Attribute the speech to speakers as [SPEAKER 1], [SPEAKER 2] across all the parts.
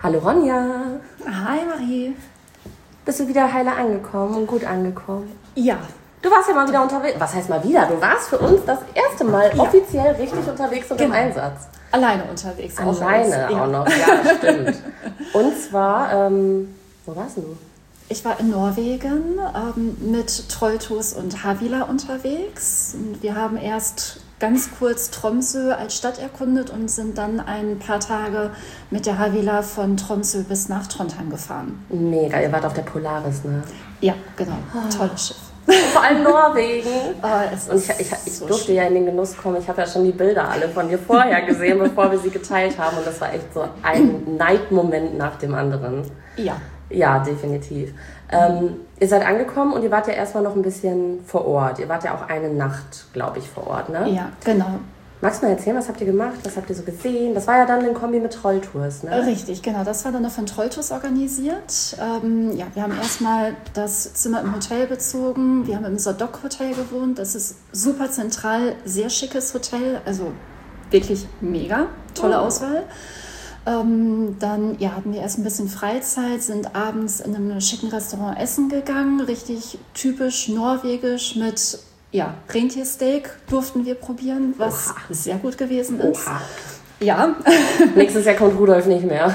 [SPEAKER 1] Hallo Ronja.
[SPEAKER 2] Hi Marie.
[SPEAKER 1] Bist du wieder heile angekommen und gut angekommen?
[SPEAKER 2] Ja.
[SPEAKER 1] Du warst ja mal wieder unterwegs. Was heißt mal wieder? Du warst für uns das erste Mal offiziell richtig unterwegs und im Einsatz.
[SPEAKER 2] Alleine unterwegs.
[SPEAKER 1] Alleine auch noch, ja, das stimmt. Und zwar, wo warst du?
[SPEAKER 2] Ich war in Norwegen mit Trolltus und Havila unterwegs. Und wir haben erst ganz kurz Tromsø als Stadt erkundet und sind dann ein paar Tage mit der Havila von Tromsø bis nach Trondheim gefahren.
[SPEAKER 1] Mega, ihr wart auf der Polaris, ne?
[SPEAKER 2] Ja, genau. Tolles Schiff.
[SPEAKER 1] Vor allem Norwegen.
[SPEAKER 2] Und
[SPEAKER 1] ich durfte ja in den Genuss kommen. Ich habe ja schon die Bilder alle von dir vorher gesehen, bevor wir sie geteilt haben. Und das war echt so ein Neidmoment nach dem anderen.
[SPEAKER 2] Ja.
[SPEAKER 1] Ja, definitiv. Ihr seid angekommen und ihr wart ja erstmal noch ein bisschen vor Ort. Ihr wart ja auch eine Nacht, glaube ich, vor Ort, ne?
[SPEAKER 2] Ja, genau.
[SPEAKER 1] Magst du mal erzählen, was habt ihr gemacht? Was habt ihr so gesehen? Das war ja dann ein Kombi mit Trolltours, ne?
[SPEAKER 2] Richtig, genau. Das war dann noch von Trolltours organisiert. Wir haben erstmal das Zimmer im Hotel bezogen. Wir haben im Sodok Hotel gewohnt. Das ist super zentral, sehr schickes Hotel. Also wirklich mega. Tolle Auswahl. Dann hatten wir erst ein bisschen Freizeit, sind abends in einem schicken Restaurant essen gegangen. Richtig typisch norwegisch mit Rentiersteak durften wir probieren, was sehr gut gewesen ist.
[SPEAKER 1] Oha.
[SPEAKER 2] Ja.
[SPEAKER 1] Nächstes Jahr kommt Rudolf nicht mehr.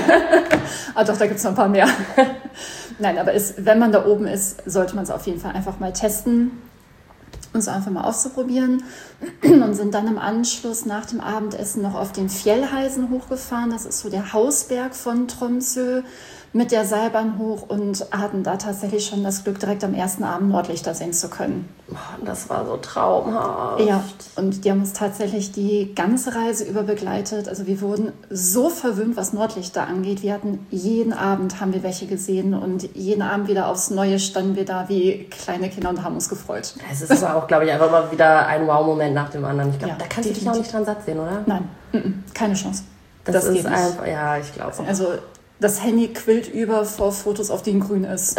[SPEAKER 2] Doch, da gibt es noch ein paar mehr. Nein, aber wenn man da oben ist, sollte man es auf jeden Fall einfach mal testen, um es einfach mal auszuprobieren. Und sind dann im Anschluss nach dem Abendessen noch auf den Fjellheisen hochgefahren. Das ist so der Hausberg von Tromsø, mit der Seilbahn hoch und hatten da tatsächlich schon das Glück, direkt am ersten Abend Nordlichter sehen zu können.
[SPEAKER 1] Das war so traumhaft.
[SPEAKER 2] Ja, und die haben uns tatsächlich die ganze Reise über begleitet. Also wir wurden so verwöhnt, was Nordlichter angeht. Wir hatten jeden Abend haben wir welche gesehen und jeden Abend wieder aufs Neue standen wir da wie kleine Kinder und haben uns gefreut.
[SPEAKER 1] Es ist aber auch, glaube ich, einfach mal wieder ein Wow-Moment nach dem anderen. Ich glaube,
[SPEAKER 2] Ja,
[SPEAKER 1] da kannst du dich auch nicht dran satt sehen, oder?
[SPEAKER 2] Nein, keine Chance.
[SPEAKER 1] Das ist
[SPEAKER 2] geht nicht.
[SPEAKER 1] einfach, ja, ich glaube auch.
[SPEAKER 2] Also das Handy quillt über vor Fotos, auf denen grün ist.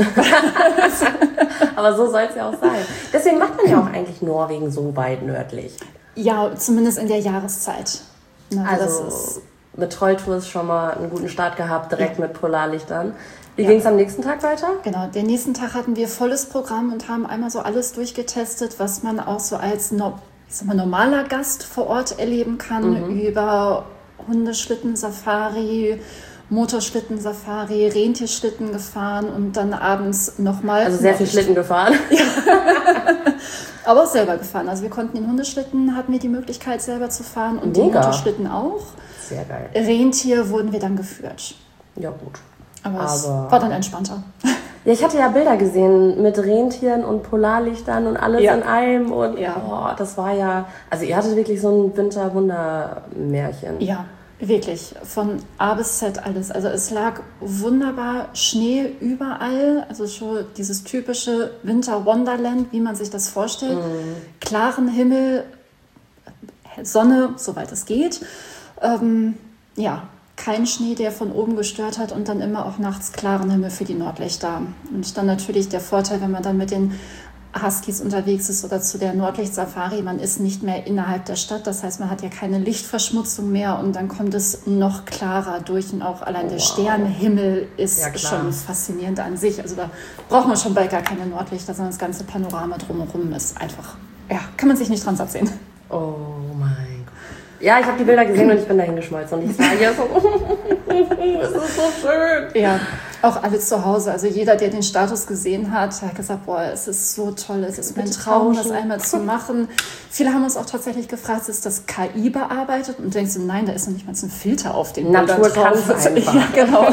[SPEAKER 1] Aber so soll es ja auch sein. Deswegen macht man ja auch eigentlich Norwegen so weit nördlich.
[SPEAKER 2] Ja, zumindest in der Jahreszeit.
[SPEAKER 1] Also
[SPEAKER 2] das ist
[SPEAKER 1] mit Trolltours schon mal einen guten Start gehabt, direkt mit Polarlichtern. Wie ging es am nächsten Tag weiter?
[SPEAKER 2] Genau, den nächsten Tag hatten wir volles Programm und haben einmal so alles durchgetestet, was man auch so als normaler Gast vor Ort erleben kann, über Hundeschlitten-Safari, Motorschlitten-Safari, Rentierschlitten gefahren und dann abends nochmal...
[SPEAKER 1] Also sehr viel Schlitten gefahren.
[SPEAKER 2] Ja. Aber auch selber gefahren. Also wir konnten den Hundeschlitten, hatten wir die Möglichkeit selber zu fahren und den Motorschlitten auch.
[SPEAKER 1] Sehr geil.
[SPEAKER 2] Rentier wurden wir dann geführt.
[SPEAKER 1] Ja gut.
[SPEAKER 2] Aber es war dann entspannter.
[SPEAKER 1] Ja, ich hatte ja Bilder gesehen mit Rentieren und Polarlichtern und alles in einem. Und das war ja... Also ihr hattet wirklich so ein Winter-Wunder-Märchen.
[SPEAKER 2] Ja. Wirklich, von A bis Z alles. Also es lag wunderbar Schnee überall, also schon dieses typische Winter-Wonderland, wie man sich das vorstellt. Klaren Himmel, Sonne, soweit es geht. Kein Schnee, der von oben gestört hat und dann immer auch nachts klaren Himmel für die Nordlichter. Und dann natürlich der Vorteil, wenn man dann mit den Huskies unterwegs ist oder zu der Nordlicht-Safari, man ist nicht mehr innerhalb der Stadt, das heißt, man hat ja keine Lichtverschmutzung mehr und dann kommt es noch klarer durch und auch allein der Sternenhimmel ist schon faszinierend an sich. Also da braucht man schon bald gar keine Nordlichter, sondern das ganze Panorama drumherum ist einfach, kann man sich nicht dran satt sehen.
[SPEAKER 1] Oh mein Gott. Ja, ich habe die Bilder gesehen und ich bin dahin geschmolzen und ich sage ja so, es ist so schön.
[SPEAKER 2] Ja. Auch alle zu Hause, also jeder, der den Status gesehen hat gesagt, es ist so toll, es ist mein Traum, das einmal zu machen. Viele haben uns auch tatsächlich gefragt, ist das KI bearbeitet? Und du denkst, nein, da ist noch nicht mal ein Filter auf den Bildern
[SPEAKER 1] drauf. Natur kann einfach.
[SPEAKER 2] Ja, genau.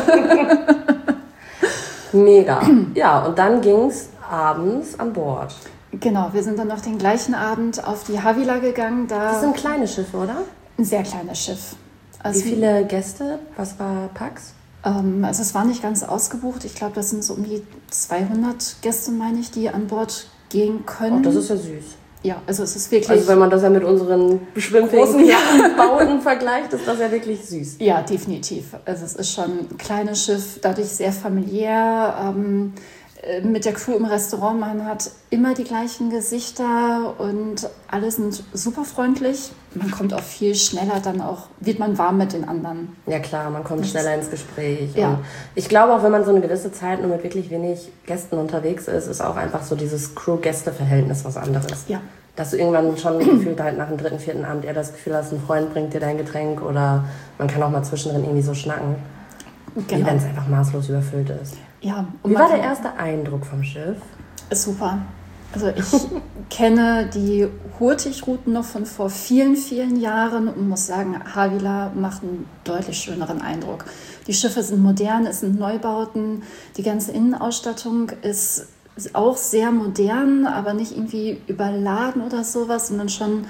[SPEAKER 1] Mega. Ja, und dann ging es abends an Bord.
[SPEAKER 2] Genau, wir sind dann noch den gleichen Abend auf die Havila gegangen.
[SPEAKER 1] Das sind kleine Schiffe, oder?
[SPEAKER 2] Ein sehr kleines Schiff.
[SPEAKER 1] Also wie viele Gäste? Was war Pax?
[SPEAKER 2] Also es war nicht ganz ausgebucht. Ich glaube, das sind so um die 200 Gäste, meine ich, die an Bord gehen können.
[SPEAKER 1] Oh, das ist ja süß.
[SPEAKER 2] Ja, also es ist wirklich...
[SPEAKER 1] Also wenn man das ja mit unseren schwimmfähigen Bauten vergleicht, ist das ja wirklich süß.
[SPEAKER 2] Ja, definitiv. Also es ist schon ein kleines Schiff, dadurch sehr familiär. mit der Crew im Restaurant, man hat immer die gleichen Gesichter und alle sind super freundlich. Man kommt auch viel schneller, dann auch wird man warm mit den anderen.
[SPEAKER 1] Ja klar, man kommt schneller ins Gespräch. Ja. Und ich glaube auch, wenn man so eine gewisse Zeit nur mit wirklich wenig Gästen unterwegs ist, ist auch einfach so dieses Crew-Gäste-Verhältnis was anderes.
[SPEAKER 2] Ja.
[SPEAKER 1] Dass du irgendwann schon gefühlt halt nach dem 3., 4. Abend eher das Gefühl hast, ein Freund bringt dir dein Getränk oder man kann auch mal zwischendrin irgendwie so schnacken. Genau. Wie wenn es einfach maßlos überfüllt ist.
[SPEAKER 2] Ja,
[SPEAKER 1] wie war der erste Eindruck vom Schiff?
[SPEAKER 2] Ist super. Also ich kenne die Hurtigruten noch von vor vielen, vielen Jahren und muss sagen, Havila macht einen deutlich schöneren Eindruck. Die Schiffe sind modern, es sind Neubauten, die ganze Innenausstattung ist auch sehr modern, aber nicht irgendwie überladen oder sowas, sondern schon...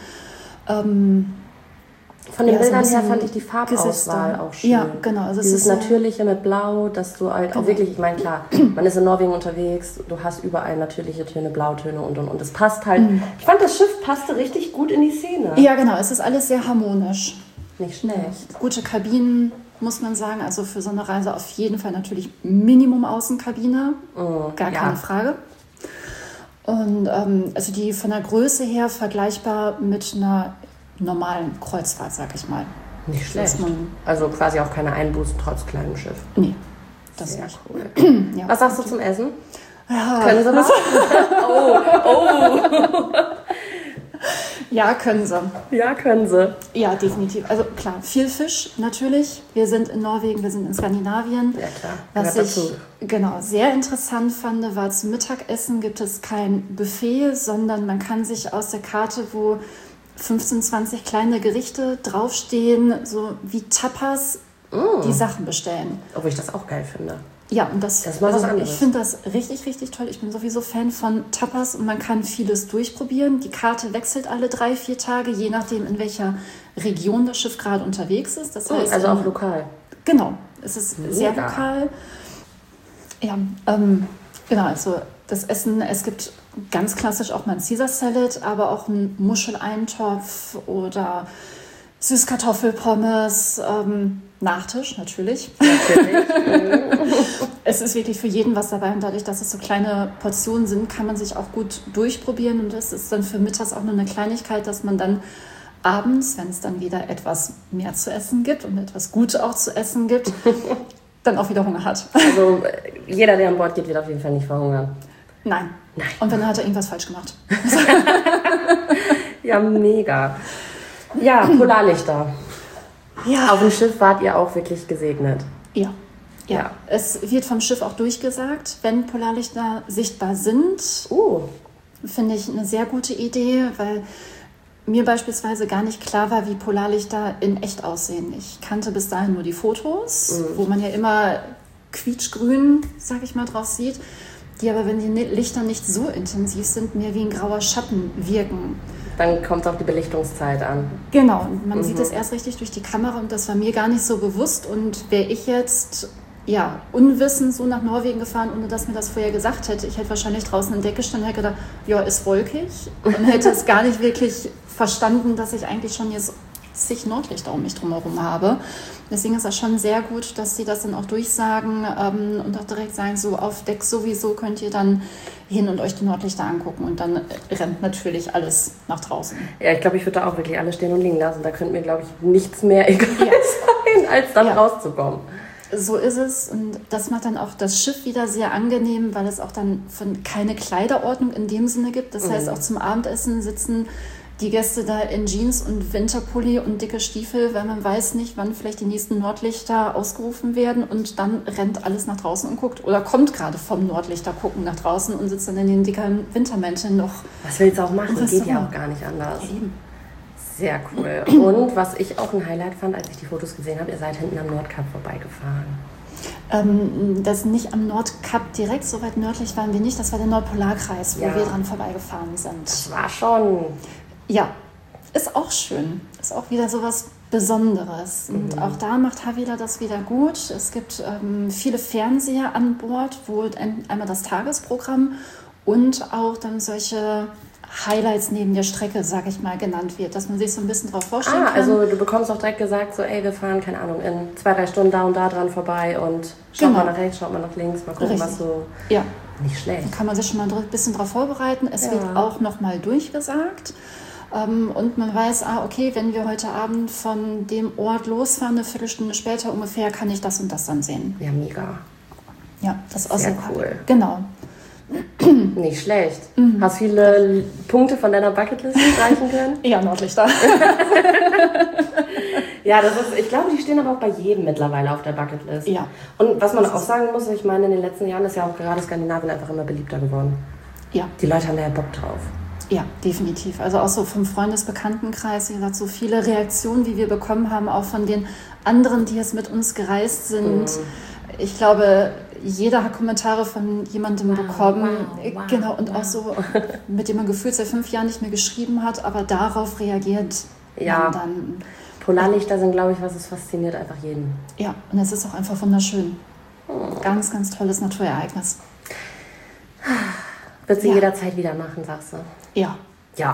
[SPEAKER 1] Von den Bildern her fand ich die Farbauswahl auch schön.
[SPEAKER 2] Ja, genau. Also
[SPEAKER 1] dieses Natürliche mit Blau, dass du halt auch wirklich, ich meine, klar, man ist in Norwegen unterwegs, du hast überall natürliche Töne, Blautöne und es passt halt. Ich fand, das Schiff passte richtig gut in die Szene.
[SPEAKER 2] Ja, genau, es ist alles sehr harmonisch.
[SPEAKER 1] Nicht schlecht.
[SPEAKER 2] Gute Kabinen, muss man sagen, also für so eine Reise auf jeden Fall natürlich Minimum Außenkabine, gar keine Frage. Und also die von der Größe her vergleichbar mit einer normalen Kreuzfahrt, sag ich mal.
[SPEAKER 1] Nicht schlecht. Also quasi auch keine Einbußen trotz kleinem Schiff.
[SPEAKER 2] Nee, das
[SPEAKER 1] sehr
[SPEAKER 2] nicht.
[SPEAKER 1] Cool. Ja. Was sagst du zum Essen?
[SPEAKER 2] Ja.
[SPEAKER 1] Können sie was? Oh.
[SPEAKER 2] Ja, können sie.
[SPEAKER 1] Ja, können sie.
[SPEAKER 2] Ja, definitiv. Also klar, viel Fisch natürlich. Wir sind in Norwegen, wir sind in Skandinavien.
[SPEAKER 1] Ja, klar.
[SPEAKER 2] Was ich sehr interessant fand, war zum Mittagessen gibt es kein Buffet, sondern man kann sich aus der Karte, wo 15, 20 kleine Gerichte draufstehen, so wie Tapas, die Sachen bestellen.
[SPEAKER 1] Obwohl ich das auch geil finde.
[SPEAKER 2] Ja, und das
[SPEAKER 1] ist mal was anderes.
[SPEAKER 2] Ich finde das richtig, richtig toll. Ich bin sowieso Fan von Tapas und man kann vieles durchprobieren. Die Karte wechselt alle 3, 4 Tage, je nachdem, in welcher Region das Schiff gerade unterwegs ist. Das heißt,
[SPEAKER 1] also auch lokal.
[SPEAKER 2] Genau, es ist sehr lokal. Ja, genau, also das Essen, es gibt ganz klassisch auch mal ein Caesar Salad, aber auch ein Muscheleintopf oder Süßkartoffelpommes, Nachtisch natürlich. Es ist wirklich für jeden was dabei und dadurch, dass es so kleine Portionen sind, kann man sich auch gut durchprobieren und das ist dann für mittags auch nur eine Kleinigkeit, dass man dann abends, wenn es dann wieder etwas mehr zu essen gibt und etwas Gutes auch zu essen gibt, dann auch wieder Hunger hat.
[SPEAKER 1] Also jeder, der an Bord geht, wird auf jeden Fall nicht verhungern.
[SPEAKER 2] Nein. Und dann hat er irgendwas falsch gemacht.
[SPEAKER 1] Ja, mega. Ja, Polarlichter. Ja. Auf dem Schiff wart ihr auch wirklich gesegnet.
[SPEAKER 2] Ja. Es wird vom Schiff auch durchgesagt, wenn Polarlichter sichtbar sind. Finde ich eine sehr gute Idee, weil mir beispielsweise gar nicht klar war, wie Polarlichter in echt aussehen. Ich kannte bis dahin nur die Fotos, wo man ja immer quietschgrün, sag ich mal, drauf sieht, die aber, wenn die Lichter nicht so intensiv sind, mehr wie ein grauer Schatten wirken.
[SPEAKER 1] Dann kommt es auf die Belichtungszeit an.
[SPEAKER 2] Genau, und man sieht das erst richtig durch die Kamera und das war mir gar nicht so bewusst. Und wäre ich jetzt unwissend so nach Norwegen gefahren, ohne dass mir das vorher gesagt hätte, ich hätte wahrscheinlich draußen in der Decke gestanden und hätte gedacht, ja, ist wolkig. Und hätte es gar nicht wirklich verstanden, dass ich eigentlich schon jetzt zig Nordlichter um mich drumherum habe. Deswegen ist das schon sehr gut, dass sie das dann auch durchsagen und auch direkt sagen, so auf Deck sowieso könnt ihr dann hin und euch die Nordlichter angucken und dann rennt natürlich alles nach draußen.
[SPEAKER 1] Ja, ich glaube, ich würde da auch wirklich alles stehen und liegen lassen. Da könnte mir, glaube ich, nichts mehr egal sein, als dann rauszukommen.
[SPEAKER 2] So ist es und das macht dann auch das Schiff wieder sehr angenehm, weil es auch dann keine Kleiderordnung in dem Sinne gibt. Das heißt, auch zum Abendessen sitzen die Gäste da in Jeans und Winterpulli und dicke Stiefel, weil man weiß nicht, wann vielleicht die nächsten Nordlichter ausgerufen werden und dann rennt alles nach draußen und guckt oder kommt gerade vom Nordlichter gucken nach draußen und sitzt dann in den dicken Wintermänteln noch.
[SPEAKER 1] Was willst du auch machen? Geht ja auch gar nicht anders.
[SPEAKER 2] Eben.
[SPEAKER 1] Sehr cool. Und was ich auch ein Highlight fand, als ich die Fotos gesehen habe, ihr seid hinten am Nordkap vorbeigefahren.
[SPEAKER 2] Das nicht am Nordkap direkt, so weit nördlich waren wir nicht. Das war der Nordpolarkreis, wo wir dran vorbeigefahren sind.
[SPEAKER 1] Das war schon...
[SPEAKER 2] Ja, ist auch schön. Ist auch wieder so was Besonderes. Und auch da macht Havila das wieder gut. Es gibt viele Fernseher an Bord, wo einmal das Tagesprogramm und auch dann solche Highlights neben der Strecke, sag ich mal, genannt wird, dass man sich so ein bisschen drauf vorstellen kann.
[SPEAKER 1] Also du bekommst auch direkt gesagt, so wir fahren, keine Ahnung, in 2-3 Stunden da und da dran vorbei und schaut mal nach rechts, schaut mal nach links, mal gucken, was so...
[SPEAKER 2] Ja.
[SPEAKER 1] Nicht schlecht.
[SPEAKER 2] Da kann man sich schon mal ein bisschen drauf vorbereiten. Es wird auch nochmal durchgesagt. Und man weiß, okay, wenn wir heute Abend von dem Ort losfahren, eine Viertelstunde später ungefähr, kann ich das und das dann sehen.
[SPEAKER 1] Ja, mega.
[SPEAKER 2] Ja, das ist auch
[SPEAKER 1] sehr cool.
[SPEAKER 2] Genau.
[SPEAKER 1] Nicht schlecht. Hast viele Punkte von deiner Bucketlist streichen können?
[SPEAKER 2] Ja, Nordlichter.
[SPEAKER 1] Ja, ich glaube, die stehen aber auch bei jedem mittlerweile auf der Bucketlist.
[SPEAKER 2] Ja.
[SPEAKER 1] Und was man auch sagen muss, ich meine, in den letzten Jahren ist ja auch gerade Skandinavien einfach immer beliebter geworden.
[SPEAKER 2] Ja.
[SPEAKER 1] Die Leute haben da ja Bock drauf.
[SPEAKER 2] Ja, definitiv. Also auch so vom Freundesbekanntenkreis, wie gesagt, so viele Reaktionen, die wir bekommen haben, auch von den anderen, die jetzt mit uns gereist sind. Ich glaube, jeder hat Kommentare von jemandem bekommen. Wow. Genau, und auch so, mit dem man gefühlt seit 5 Jahren nicht mehr geschrieben hat, aber darauf reagiert man dann.
[SPEAKER 1] Polarlichter sind, glaube ich, es fasziniert einfach jeden.
[SPEAKER 2] Ja, und es ist auch einfach wunderschön. Ganz, ganz tolles Naturereignis.
[SPEAKER 1] Wird sie jederzeit wieder machen, sagst du?
[SPEAKER 2] Ja.
[SPEAKER 1] Ja.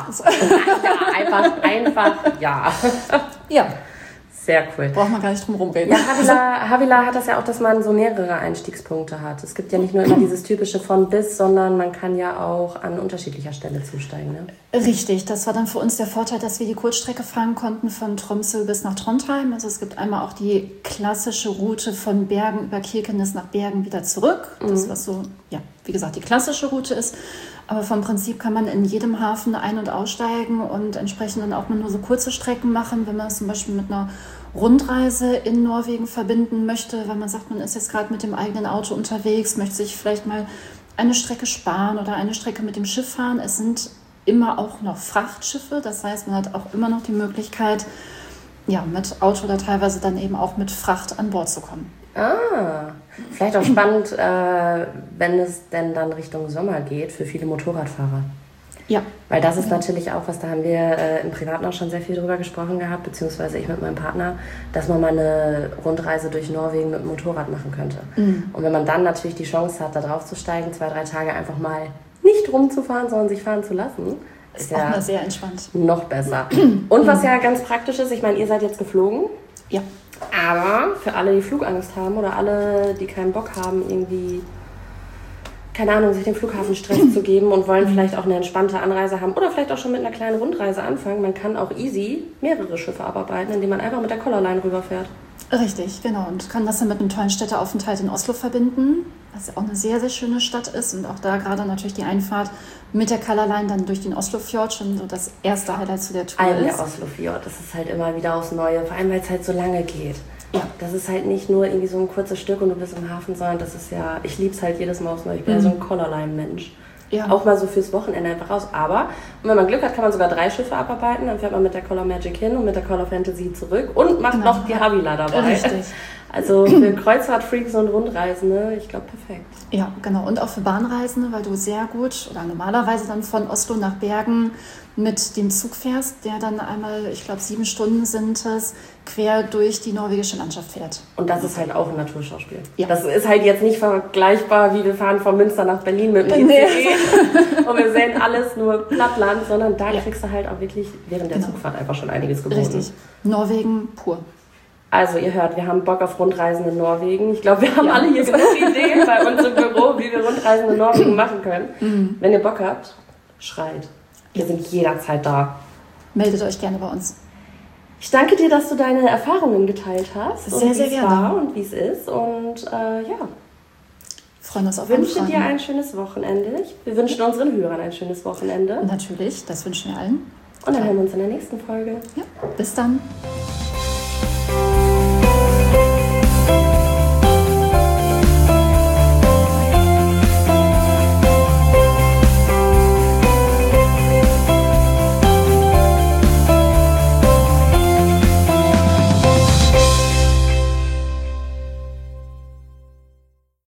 [SPEAKER 1] Einfach ja.
[SPEAKER 2] Ja.
[SPEAKER 1] Sehr cool.
[SPEAKER 2] Braucht man gar nicht drum rumreden.
[SPEAKER 1] Ja, Havila hat das ja auch, dass man so mehrere Einstiegspunkte hat. Es gibt ja nicht nur immer dieses typische von bis, sondern man kann ja auch an unterschiedlicher Stelle zusteigen. Ne?
[SPEAKER 2] Richtig, das war dann für uns der Vorteil, dass wir die Kurzstrecke fahren konnten von Tromsø bis nach Trondheim. Also es gibt einmal auch die klassische Route von Bergen über Kirkenes nach Bergen wieder zurück. Das, was so, wie gesagt, die klassische Route ist. Aber vom Prinzip kann man in jedem Hafen ein- und aussteigen und entsprechend dann auch nur so kurze Strecken machen, wenn man es zum Beispiel mit einer Rundreise in Norwegen verbinden möchte, weil man sagt, man ist jetzt gerade mit dem eigenen Auto unterwegs, möchte sich vielleicht mal eine Strecke sparen oder eine Strecke mit dem Schiff fahren. Es sind immer auch noch Frachtschiffe, das heißt, man hat auch immer noch die Möglichkeit, mit Auto oder teilweise dann eben auch mit Fracht an Bord zu kommen.
[SPEAKER 1] Vielleicht auch spannend, wenn es denn dann Richtung Sommer geht, für viele Motorradfahrer.
[SPEAKER 2] Ja.
[SPEAKER 1] Weil das ist natürlich auch was, da haben wir im Privaten auch schon sehr viel drüber gesprochen gehabt, beziehungsweise ich mit meinem Partner, dass man mal eine Rundreise durch Norwegen mit dem Motorrad machen könnte. Und wenn man dann natürlich die Chance hat, da drauf zu steigen, 2-3 Tage einfach mal nicht rumzufahren, sondern sich fahren zu lassen,
[SPEAKER 2] ist auch mal sehr entspannt.
[SPEAKER 1] Noch besser. Und was ja ganz praktisch ist, ich meine, ihr seid jetzt geflogen.
[SPEAKER 2] Ja.
[SPEAKER 1] Aber für alle, die Flugangst haben oder alle, die keinen Bock haben, irgendwie, keine Ahnung, sich den Flughafenstress zu geben und wollen vielleicht auch eine entspannte Anreise haben oder vielleicht auch schon mit einer kleinen Rundreise anfangen. Man kann auch easy mehrere Schiffe abarbeiten, indem man einfach mit der Color Line rüberfährt.
[SPEAKER 2] Richtig, genau. Und kann das dann mit einem tollen Städteaufenthalt in Oslo verbinden, was ja auch eine sehr, sehr schöne Stadt ist. Und auch da gerade natürlich die Einfahrt mit der Color Line dann durch den Oslofjord schon so das erste Highlight zu der Tour ist.
[SPEAKER 1] Der Oslofjord, das ist halt immer wieder aufs Neue, vor allem weil es halt so lange geht.
[SPEAKER 2] Ja.
[SPEAKER 1] Das ist halt nicht nur irgendwie so ein kurzes Stück und du bist im Hafen, sondern das ist ja, ich liebe es halt jedes Mal aufs Neue. Ich bin ja so ein Color Line Mensch.
[SPEAKER 2] Ja.
[SPEAKER 1] Auch mal so fürs Wochenende einfach raus. Aber wenn man Glück hat, kann man sogar 3 Schiffe abarbeiten. Dann fährt man mit der Color Magic hin und mit der Color Fantasy zurück und macht noch die Havila dabei.
[SPEAKER 2] Richtig.
[SPEAKER 1] Also für Kreuzfahrtfreaks und Rundreisende, ich glaube, perfekt.
[SPEAKER 2] Ja, genau. Und auch für Bahnreisende, weil du sehr gut oder normalerweise dann von Oslo nach Bergen mit dem Zug fährst, der dann einmal, ich glaube 7 Stunden sind es, quer durch die norwegische Landschaft fährt.
[SPEAKER 1] Und das ist halt auch ein Naturschauspiel.
[SPEAKER 2] Ja.
[SPEAKER 1] Das ist halt jetzt nicht vergleichbar, wie wir fahren von Münster nach Berlin mit dem ICE und wir sehen alles nur Plattland, sondern da kriegst du halt auch wirklich während der Zugfahrt einfach schon einiges geboten.
[SPEAKER 2] Richtig. Norwegen pur.
[SPEAKER 1] Also ihr hört, wir haben Bock auf Rundreisen in Norwegen. Ich glaube, wir haben alle hier genug Ideen bei uns im Büro, wie wir Rundreisen in Norwegen machen können. Wenn ihr Bock habt, schreit. Wir sind jederzeit da.
[SPEAKER 2] Meldet euch gerne bei uns.
[SPEAKER 1] Ich danke dir, dass du deine Erfahrungen geteilt hast.
[SPEAKER 2] Sehr, sehr gerne.
[SPEAKER 1] War und wie es ist. Und
[SPEAKER 2] freuen uns auf
[SPEAKER 1] ich wünsche dir ein schönes Wochenende. Wir wünschen unseren Hörern ein schönes Wochenende.
[SPEAKER 2] Natürlich, das wünschen wir allen.
[SPEAKER 1] Und dann hören wir uns in der nächsten Folge.
[SPEAKER 2] Ja, bis dann.